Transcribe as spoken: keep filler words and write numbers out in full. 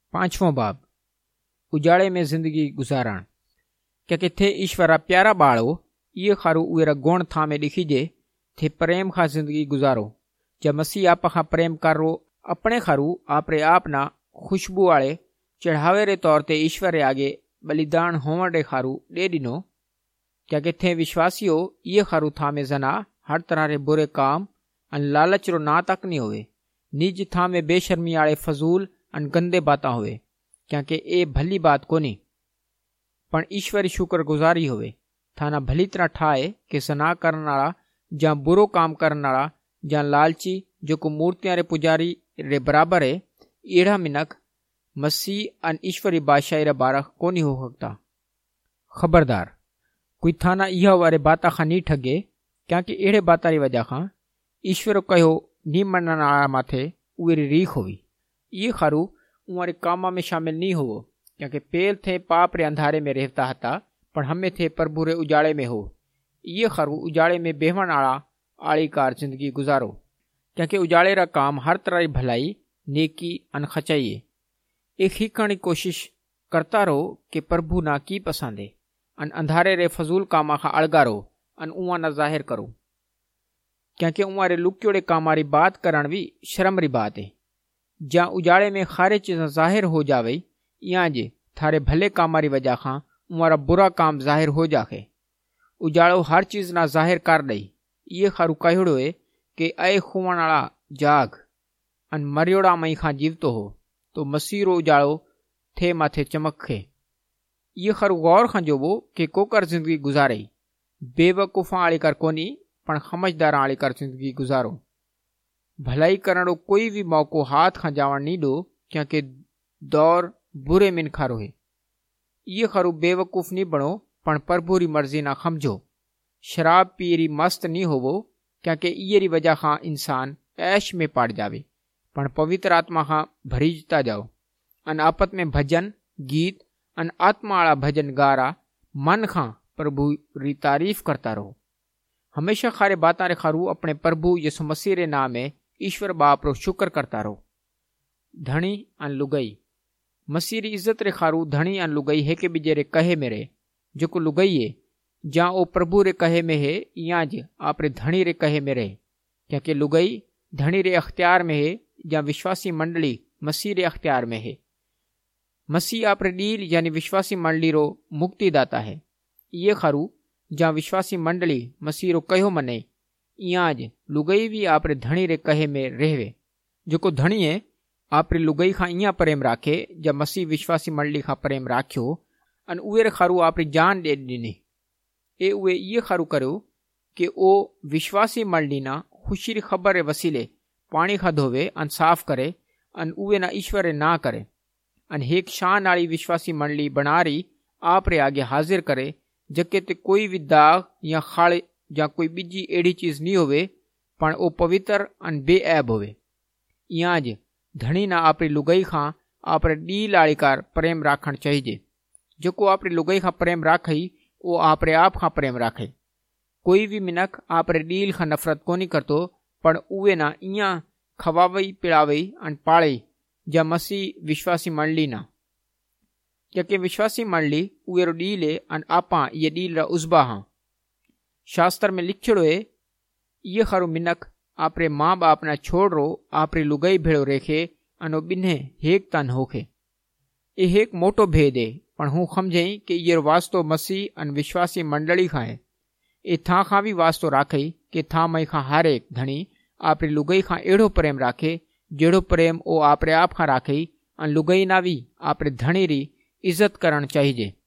પાંચમો બાબ ઉજાળે में ज़िंदगी गुज़ारण क्या किथे ईश्वर प्यारा बाड़ो ये खारू उरा गुण था में लिखीजे थे प्रेम खा जिंदगी गुजारो जब मसीह आप खा प्रेम करो अपने खारू आपरे आपना खुशबू वाले चढ़ावे रे तौर ते ईश्वर आगे बलिदान होवण रे खारू दे दिनो क्या किथे विश्वासियो ये खारू था में जना हर तरह रे बुरे काम अन लालच रो ना तक नहीं होवे निज था में बेशर्मी आले फजूल अन गंदे बाता होवे क्या के ए भली बात कोनी पण ईश्वरी शुक्र गुजारी होवे थाना भली तरह ठाए के सना करनारा जा बुरो काम करनारा जा लालची जो को मूर्तियां रे पुजारी रे बराबर है एड़ा मिनक मसीह अन ईश्वरी बादशाही रे बारख कोनी हो सकता। खबरदार कोई थाना यह वारे बाता खा नी ठगे क्या कि एड़े बाता री वजह खां ईश्वर कहो नी मनना माथे उरी रीख होवी ये खारू उमारे कामा में शामिल नहीं होवो क्योंकि पेल थे पाप रे अंधारे में रहता हता पर हमें थे प्रभु रे उजाड़े में हो ये खरू उजाड़े में बेहवन आड़ा आड़ीकार जिंदगी गुजारो क्योंकि उजाड़े रा काम हर तरह की भलाई नेकी अनखचाइए एक ही करने की कोशिश करता रहो कि प्रभु ना की पसंदे अन अंधारे रे फजूल कामा खा अड़गा रहो अन उवा ना जाहिर करो क्योंकि उमारे लुक्योड़े कामारी बात करण भी शर्म री बात है जा उजाड़े में खारे चीज़ जाहिर हो जावे या जे थारे भले कामारी वजह खां उमारा बुरा काम जाहिर हो जाके उजाड़ो हर चीज ना जाहिर कर दई ये खारू कहिड़ो है कि ऐ खुवण वाला जाग अन मरियोड़ा मई खां जीवतो हो तो मसीरो उजाड़ो थे माथे चमके ये खारू गौर खां जोबो कि कोकर जिंदगी गुजारे बेवकूफा आली कर कोनी पण समझदार आली कर जिंदगी गुजारो भलाई करणो कोई भी मौको हाथ खां जावण नी दो क्योंकि दौर बुरे मिनखारो है ये खरू बेवकूफ नहीं बनो पण प्रभु री मर्जी ना समझो शराब पीरी मस्त नहीं होवो क्योंकि ये री वजह खां इंसान ऐश में पड़ जावे पण पवित्र आत्मा खां भरीजता जाओ अन आपत में भजन गीत अन आत्मा वाला भजन गारा मन खां प्रभु री तारीफ करता रहो हमेशा खारे बाता रे खारू अपने प्रभु यीशु मसीह रे नाम में ईश्वर बाप रो शुक्र करता रहो। धनी अन लुगई मसीह री इज्जत रे खारू धनी अन लुगई है के बीजे रे कहे में रे जो को लुगई है जा ओ प्रभु रे कहे में है या ज आप रे धनी रे कहे में रे क्योंकि लुगई धनी रे अख्तियार में है या विश्वासी मंडली मसीह रे अख्तियार में है। मसीह आप रे डील यानी विश्वासी मंडली रो मुक्तिदाता है ये खारू जा विश्वासी मंडली मसीह रो कहो मने या ज लुगई भी आप रे धनी रे कहे में रहवे जो को धनी है आप रे लुगई खां इया प्रेम राखे जब मसीह विश्वासी मंडली खां प्रेम राख्यो अन उहे रे खारू आप री जान दे ॾिनी ए उहे ये खारू करो कि ओ विश्वासी मंडली ना खुशी री खबर रे वसीले पानी खां धोवे अन साफ करे अन उहे ना ईश्वर रे ना करे अन हेक शान वाली विश्वासी मंडली बनारी आप रे आगे हाजिर करे जके ते कोई भी दाग या खाड़े या कोई बीजी एड़ी चीज नहीं होवे पण ओ पवित्र अन बेऐब होवे या ज धनी ना आपरी लुगई खां आपरे डील आड़ीकार प्रेम राखण चाहिए जो को आपरी लुगई खां प्रेम राखई वो आपरे आप खां प्रेम राखे कोई भी मिनक आपरे डील खां नफरत कोनी करतो पण उवे ना इया खवावई पिड़ावई अन पाड़ई जा मसीह विश्वासी मंडली ना क्योंकि विश्वासी मंडली उवे रो डील है अन आपा ये डील रा उजबा हां शास्त्र में लिखिड़ो है ये खरू मिनक आपरे माँ बाप ना छोड़ रो आपरी लुगई भेड़ो रेखे अनो बिन्हे हेक तन होखे ए हेक मोटो भेद है पण हूँ समझई कि ये वास्तो मसीह अन विश्वासी मंडली खां है ए था खां भी वास्तो राखई कि था मई खां हर एक धनी आपरी लुगई खां एड़ो प्रेम राखे जेड़ो प्रेम ओ आपरे आप खां राखई अन लुगई ना भी आपरे धनी री इज्जत करण चाहिए।